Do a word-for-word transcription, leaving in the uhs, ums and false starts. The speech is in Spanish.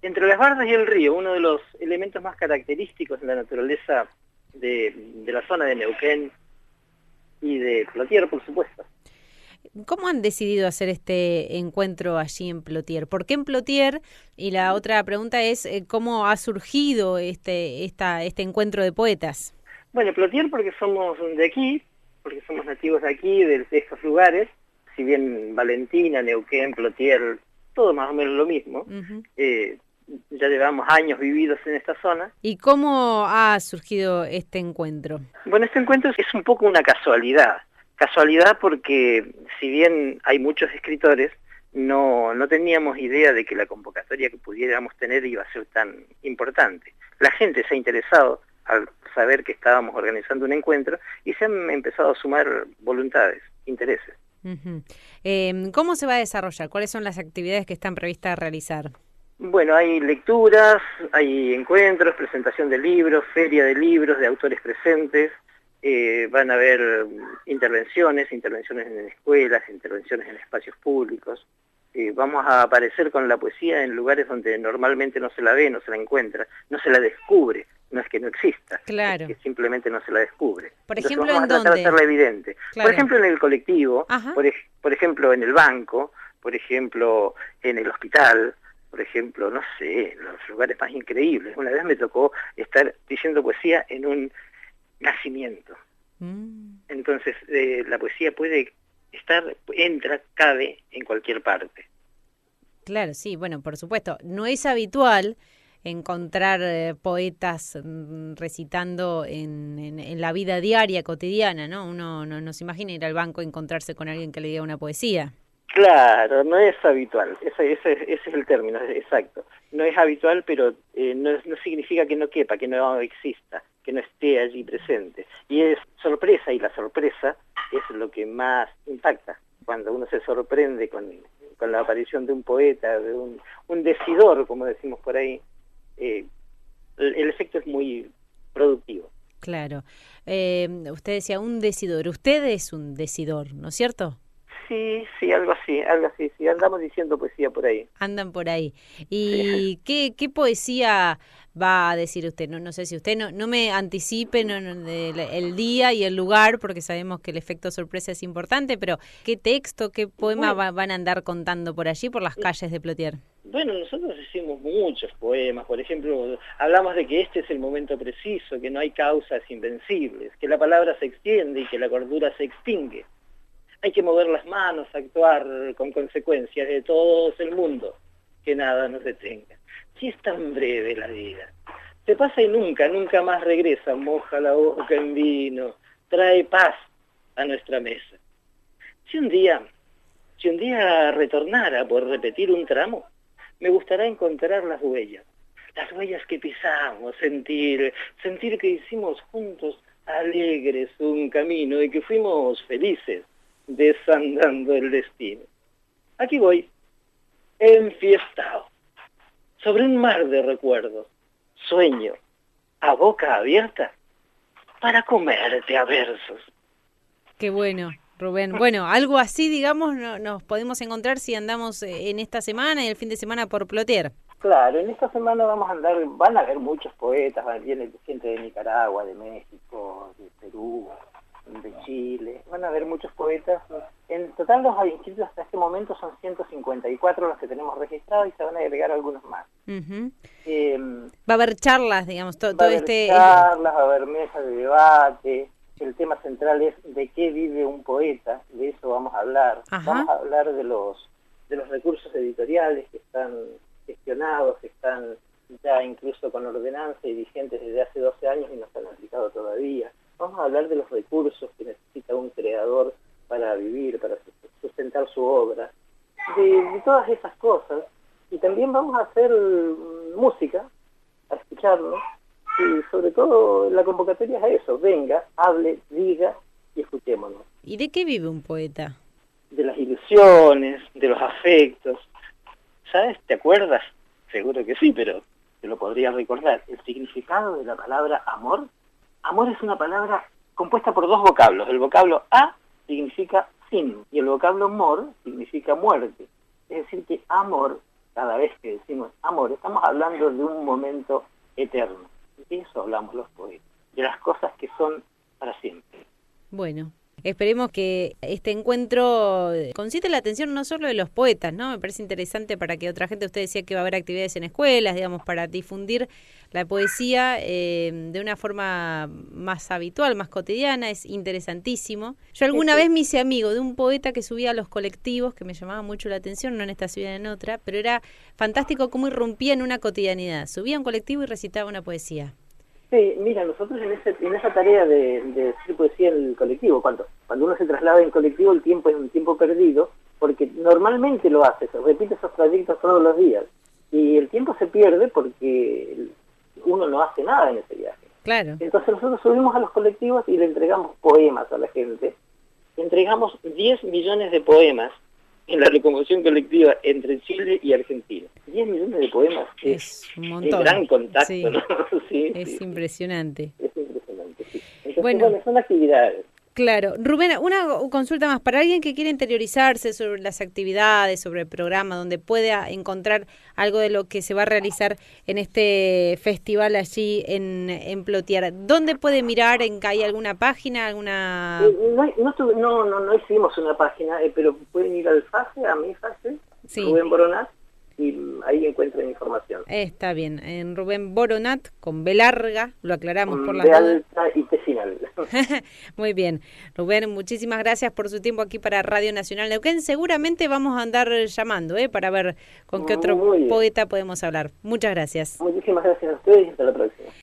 Entre las bardas y el río, uno de los elementos más característicos de la naturaleza de, de la zona de Neuquén y de Plotier, por supuesto. ¿Cómo han decidido hacer este encuentro allí en Plotier? ¿Por qué en Plotier? Y la otra pregunta es, ¿cómo ha surgido este, esta, este encuentro de poetas? Bueno, Plotier porque somos de aquí, porque somos nativos de aquí, de, de estos lugares, si bien Valentina, Neuquén, Plotier, todo más o menos lo mismo. Uh-huh. eh, ya llevamos años vividos en esta zona. ¿Y cómo ha surgido este encuentro? Bueno, este encuentro es un poco una casualidad. Casualidad porque si bien hay muchos escritores, no, no teníamos idea de que la convocatoria que pudiéramos tener iba a ser tan importante. La gente se ha interesado al saber que estábamos organizando un encuentro y se han empezado a sumar voluntades, intereses. Uh-huh. eh, ¿Cómo se va a desarrollar? ¿Cuáles son las actividades que están previstas a realizar? Bueno, hay lecturas, hay encuentros, presentación de libros, feria de libros, de autores presentes. Eh, van a haber intervenciones, intervenciones en escuelas, intervenciones en espacios públicos. Eh, vamos a aparecer con la poesía en lugares donde normalmente no se la ve, no se la encuentra, no se la descubre. No es que no exista, claro. Es que simplemente no se la descubre. Por Entonces ejemplo, vamos ¿en a tratar dónde? de hacerla evidente. Claro. Por ejemplo, en el colectivo, por, ej por ejemplo, en el banco, por ejemplo, en el hospital, por ejemplo, no sé, los lugares más increíbles. Una vez me tocó estar diciendo poesía en un nacimiento. Mm. Entonces, eh, la poesía puede estar, entra, cabe en cualquier parte. Claro, sí, bueno, por supuesto. No es habitual encontrar eh, poetas mm, recitando en, en, en la vida diaria, cotidiana, ¿no? Uno no, no se imagina ir al banco y encontrarse con alguien que le diga una poesía. Claro, no es habitual, ese, ese, ese es el término, exacto. No es habitual, pero eh, no, no significa que no quepa, que no exista, que no esté allí presente. Y es sorpresa, y la sorpresa es lo que más impacta, cuando uno se sorprende con, con la aparición de un poeta, de un, un decidor, como decimos por ahí. Eh, el, el efecto es muy productivo. Claro. Eh, usted decía un decidor. Usted es un decidor, ¿no es cierto? Sí, sí, algo así, algo así, sí, andamos diciendo poesía por ahí. Andan por ahí. ¿Y sí. qué, qué poesía va a decir usted? No, no sé si usted no, no me anticipe no, no, el, el día y el lugar, porque sabemos que el efecto sorpresa es importante, pero ¿qué texto, qué poema bueno, va, van a andar contando por allí, por las calles de Plotier? Bueno, nosotros decimos muchos poemas, por ejemplo, hablamos de que este es el momento preciso, que no hay causas invencibles, que la palabra se extiende y que la cordura se extingue. Hay que mover las manos, actuar con consecuencias de todo el mundo, que nada nos detenga. Si es tan breve la vida, se pasa y nunca, nunca más regresa, moja la boca en vino, trae paz a nuestra mesa. Si un día, si un día retornara por repetir un tramo, me gustaría encontrar las huellas, las huellas que pisamos, sentir, sentir que hicimos juntos alegres un camino y que fuimos felices, desandando el destino. Aquí voy, enfiestado, sobre un mar de recuerdos, sueño, a boca abierta, para comerte a versos. Qué bueno, Rubén. Bueno, algo así, digamos, no, nos podemos encontrar si andamos en esta semana y el fin de semana por Plotier. Claro, en esta semana vamos a andar, van a haber muchos poetas, viene gente de Nicaragua, de México, de Perú, de Chile, van a haber muchos poetas. En total los inscritos hasta este momento son ciento cincuenta y cuatro los que tenemos registrados y se van a agregar algunos más. Uh-huh. eh, va a haber charlas, digamos, to, va todo a haber este... charlas, va a haber mesas de debate. El tema central es de qué vive un poeta, de eso vamos a hablar. Ajá. Vamos a hablar de los de los recursos editoriales que están gestionados, que están ya incluso con ordenanza y vigentes desde hace doce años y no se han aplicado todavía. Vamos a hablar de los recursos que necesita un creador para vivir, para sustentar su obra, de, de todas esas cosas. Y también vamos a hacer música, a escucharnos, y sobre todo la convocatoria es a eso, venga, hable, diga y escuchémonos. ¿Y de qué vive un poeta? De las ilusiones, de los afectos. ¿Sabes? ¿Te acuerdas? Seguro que sí, pero te lo podría recordar. El significado de la palabra amor. Amor es una palabra compuesta por dos vocablos. El vocablo a significa fin y el vocablo mor significa muerte. Es decir que amor cada vez que decimos amor, estamos hablando de un momento eterno. De eso hablamos los poetas, de las cosas que son para siempre. Bueno, esperemos que este encuentro concite la atención no solo de los poetas, ¿no? Me parece interesante para que otra gente, usted decía que va a haber actividades en escuelas, digamos, para difundir la poesía eh, de una forma más habitual, más cotidiana, es interesantísimo. Yo alguna vez me hice amigo de un poeta que subía a los colectivos, que me llamaba mucho la atención, no en esta ciudad, en otra, pero era fantástico cómo irrumpía en una cotidianidad. Subía a un colectivo y recitaba una poesía. Sí, mira, nosotros en, ese, en esa tarea de, de decir poesía en el colectivo, cuando, cuando uno se traslada en colectivo, el tiempo es un tiempo perdido, porque normalmente lo hace, se repite esos trayectos todos los días, y el tiempo se pierde porque uno no hace nada en ese viaje. Claro. Entonces nosotros subimos a los colectivos y le entregamos poemas a la gente. Entregamos diez millones de poemas en la locomoción colectiva entre Chile y Argentina. diez millones de poemas es, es un montón. Es gran contacto, sí. ¿no? Sí, es sí, impresionante. Es impresionante, sí. Entonces, bueno, bueno, son actividades. Claro. Rubén, una consulta más. Para alguien que quiere interiorizarse sobre las actividades, sobre el programa, donde pueda encontrar algo de lo que se va a realizar en este festival allí en, en Plotier, ¿dónde puede mirar? ¿En que hay alguna página? alguna Eh, no, no, no, no, no hicimos una página, eh, pero pueden ir al FACE, a mi FACE, sí. Rubén Boronat, y ahí encuentran información. Está bien, en Rubén Boronat, con B larga, lo aclaramos con por las B dudas. alta y T final. Muy bien. Rubén, muchísimas gracias por su tiempo aquí para Radio Nacional Neuquén. Seguramente vamos a andar llamando ¿eh? para ver con qué otro poeta podemos hablar. Muchas gracias. Muchísimas gracias a ustedes y hasta la próxima.